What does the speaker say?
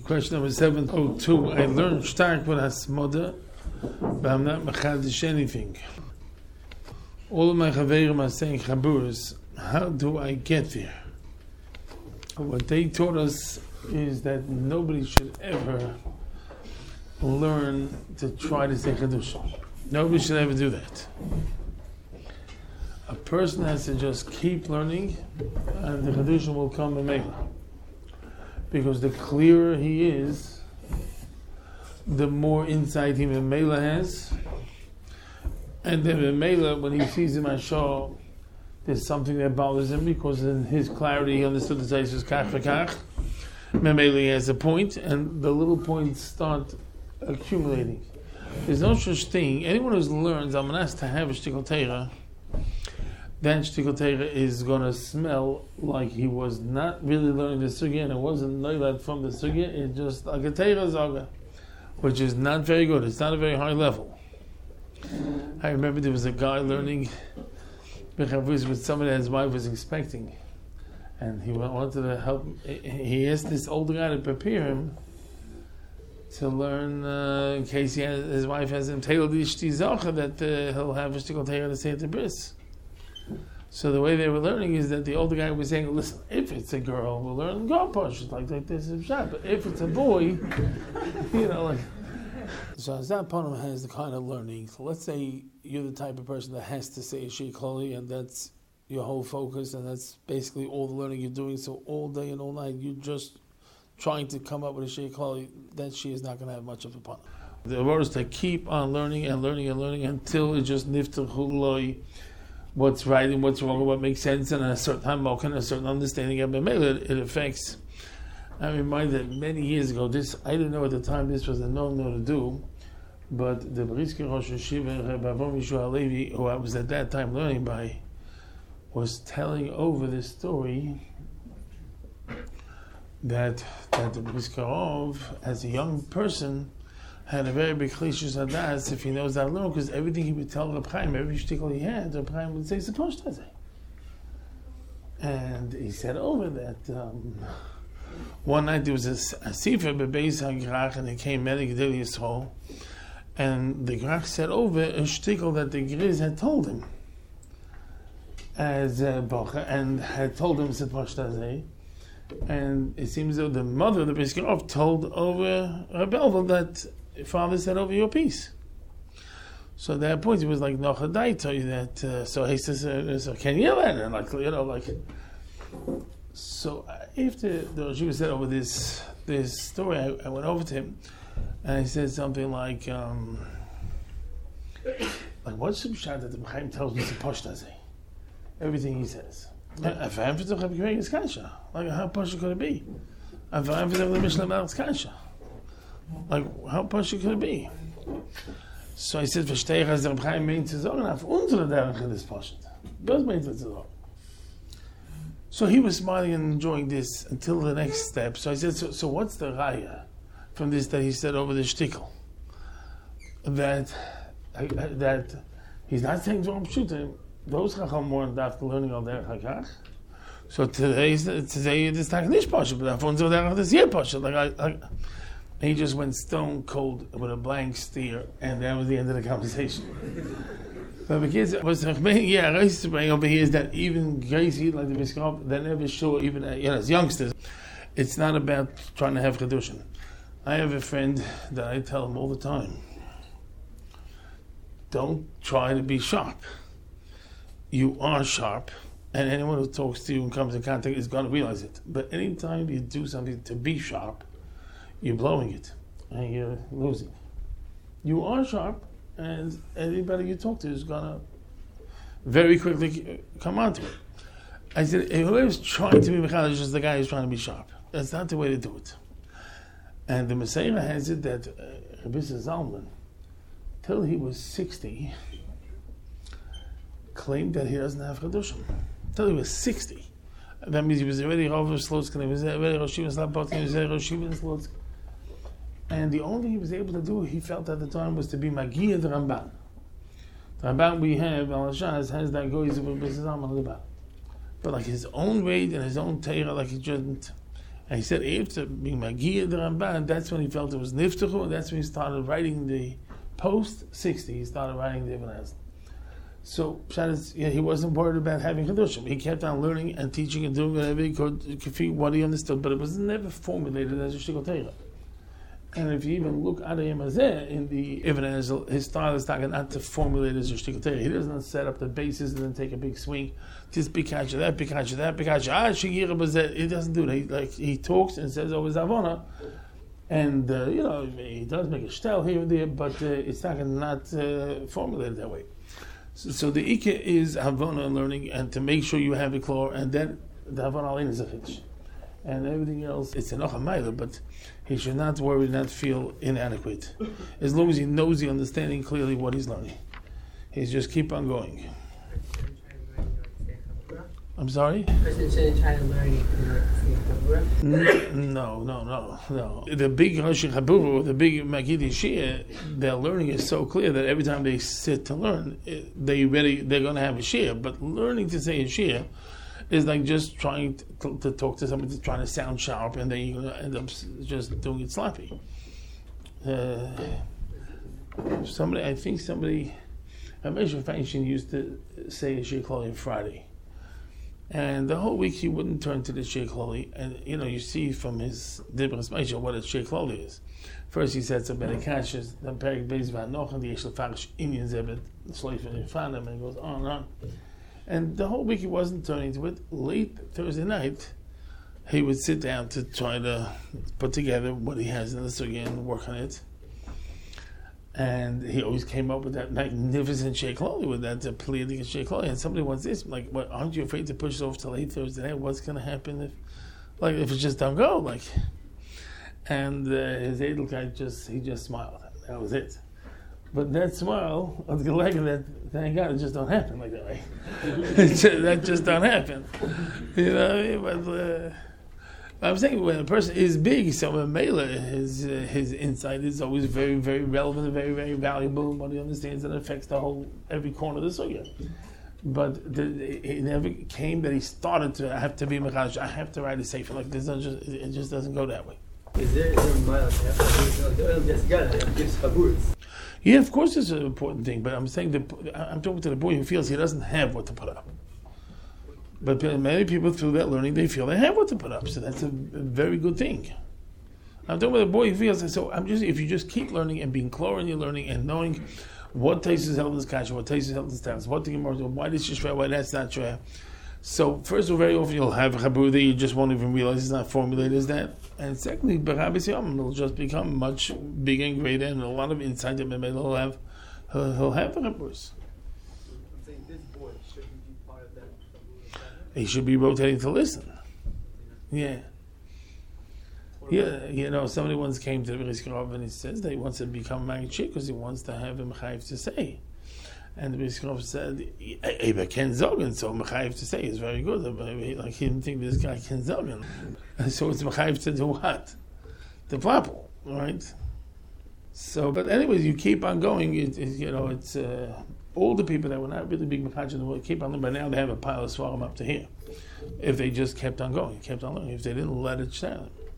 Question number 702. I learned stark with Hasmoda, but I'm not mechadish anything. All of my chaverim are saying chaburas. How do I get there? What they taught us is that nobody should ever learn to try to say chadusha. Nobody should ever do that. A person has to just keep learning, and the chadusha will come in Mela. Because the clearer he is, the more insight he Mela has, and then Mela, when he sees him Ashah, there's something that bothers him because in his clarity he understood the Tzais is kach v'kach. Mela he has a point, and the little points start accumulating. There's no such thing. Anyone who learns, I'm asked to have a shtickle teira, then shtickle teira is going to smell like he was not really learning the sugya, and it wasn't noilad from the sugya. It's just like a teira zaga, which is not very good. It's not a very high level. I remember there was a guy learning with somebody that his wife was expecting, and he wanted to help. He asked this older guy to prepare him to learn in case his wife has him tailored the ishti that he'll have a shtickle teira to say at the bris. So the way they were learning is that the older guy was saying, listen, if it's a girl, we'll learn go push like this is shot. But if it's a boy, like. So Azat Panam has the kind of learning. So let's say you're the type of person that has to say Sheikholi, and that's your whole focus, and that's basically all the learning you're doing. So all day and all night, you're just trying to come up with a Sheikholi. That she is not going to have much of a Panam. The word is to keep on learning and learning and learning until it just nifter huloi. What's right and what's wrong, and what makes sense, and a certain hamokan, a certain understanding of it affects. I'm reminded many years ago, I didn't know at the time this was a no to do, but the Brisker Rosh Yeshiva, Rabbi Avram Yeshua Halevi, who I was at that time learning by, was telling over this story that the Brisker Rov, as a young person, had a very big chlishus hadas if he knows that alone, because everything he would tell Reb Chaim, every shtickle he had, Reb Chaim would say Saposhtazeh. And he said over that one night there was a sefer bebeis hagrach, and it came Melech Gedel Yisrael, and the grach said over a shtickle that the Griz had told him as Bocha, and had told him Saposhtazeh. And it seems though the mother of the Brisker Rov told over Reb Elvel that father said over your piece. So at that point he was like, no, I tell you that. So he says, so can you yell at her? So after the Yeshiva said over this story, I went over to him and I said something like what's the shot that the Chaim tells me to Poshtazeh? Everything he says. Like, how Poshtazeh could it be? Like, how Pasha could it be? So I said, verstehe ich, als der Reb Chaim meint zu sagen, auf unsere Derech ist Pasha. Das meint zu sagen. So he was smiling and enjoying this until the next step. So I said, so what's the raya from this that he said over the shtickle? That he's not saying Zoram Pshuta. Those Chacham more after learning all Derech HaKach. So today it is not nicht Pasha, but auf unsere Derech is here Pasha. He just went stone cold with a blank stare, and that was the end of the conversation. But because was I used to bring over here is that even Gracie, like the Brisker Rov, they're never sure, even as youngsters, it's not about trying to have Kedushin. I have a friend that I tell him all the time, don't try to be sharp. You are sharp, and anyone who talks to you and comes in contact is going to realize it. But anytime you do something to be sharp, you're blowing it, and you're losing. You are sharp, and anybody you talk to is going to very quickly come onto it. I said, whoever's trying to be mechanic is just the guy who's trying to be sharp. That's not the way to do it. And the Messiah has it that Rabbi Zalman, till he was 60, claimed that he doesn't have Chedushim. Till he was 60. That means he was already Rav Slotsky, he was already Rosh Yeshiva Slabot, he was already Rosh Yeshiva Slotsky. And the only thing he was able to do, he felt at the time, was to be Magiya the Ramban. The Ramban we have, Al-Shaz, has that goes with Rabbi Zalman on the back. But like his own weight and his own teira, like he didn't. And he said after being Magiya the Ramban, that's when he felt it was Niftachu, and that's when he started writing the post-60, he started writing the Ibn Ezra. So he wasn't worried about having Chedushim. He kept on learning and teaching and doing whatever he could, what he understood, but it was never formulated as a Shtickle Torah. And if you even look at Yom Hazeh in the Ibn Ezra, his style is not to formulate as a Shtickle Torah. He doesn't set up the bases and then take a big swing. Just Bikacha that, Bikacha that, Bikacha Shigir Bazeh. He doesn't do that. He talks and says over Zavona, and he does make a shtel here and there, but it's not formulated that way. So the Ikka is Havana and learning, and to make sure you have a klor, and then the Havana Alin is a chiddush. And everything else, it's a Nochamayla, but he should not worry, not feel inadequate. As long as he knows, he understanding clearly what he's learning. He's just keep on going. I'm sorry? Person shouldn't try to learn No. The big Rosh Chabura, the big Magid Shia, their learning is so clear that every time they sit to learn, they're going to have a Shia. But learning to say a Shia is like just trying to talk to somebody, trying to sound sharp, and then you're going to end up just doing it sloppy. Somebody, Moshe Feinstein used to say a Shia Klali on Friday. And the whole week he wouldn't turn to the Shia Klali, and you see from his Dibras Moshe what a Shia Klali is. First he said some Berekashas, then Perik Beis Vanoch, and the Yeshel Farish Inyan Zebet, Shleif and Yifanim, and it goes on and on. And the whole week he wasn't turning to it. Late Thursday night, he would sit down to try to put together what he has in the sugya and work on it. And he always came up with that magnificent Shia Klali, with that pleading Shia Klali. And somebody wants this, like, what, aren't you afraid to push it off till late Thursday night? What's going to happen if it just don't go? And his Edel guy just smiled. That was it. But that smile, thank God, it just don't happen like that, right? That just don't happen. You know what I mean? But I'm saying when a person is big, so a Mela, his insight is always very, very relevant and very, very valuable. What he understands that affects every corner of the sugya. But it never came that he started to have to be Mechash. I have to write a sefer. It just doesn't go that way. Is there a Mela that gives Chaburas? Yeah, of course it's an important thing, but I'm saying I'm talking to the boy who feels he doesn't have what to put up. But many people through that learning, they feel they have what to put up, so that's a very good thing. I'm talking about the boy who feels, so if you just keep learning and being clear in your learning and knowing what taste is held in this kasha, what taste is held in this task, what the Gemara, why this is shver, why that's not shver. So first of all, very often you'll have a chabur that you just won't even realize it's not formulated as that. And secondly, B'Rabbis Yom, it'll just become much bigger and greater, and a lot of insight that he'll have the chaburs. I'm saying this boy shouldn't be part of that. He should be rotating to listen. Yeah. Yeah, somebody once came to the B'Riskrov and he says that he wants to become Magid because he wants to have him chayiv to say. And the B'Riskrov said, Eba Ken Zogan, so Mechayiv to say is very good. Like he didn't think this guy Ken Zogan. So it's Mechayiv to do what? The plapple, right? So, but anyways, you keep on going. It's all the people that were not really big Mechaj in the world keep on learning. By now they have a pile of Svarim up to here. If they just kept on going, kept on learning. If they didn't let it stand.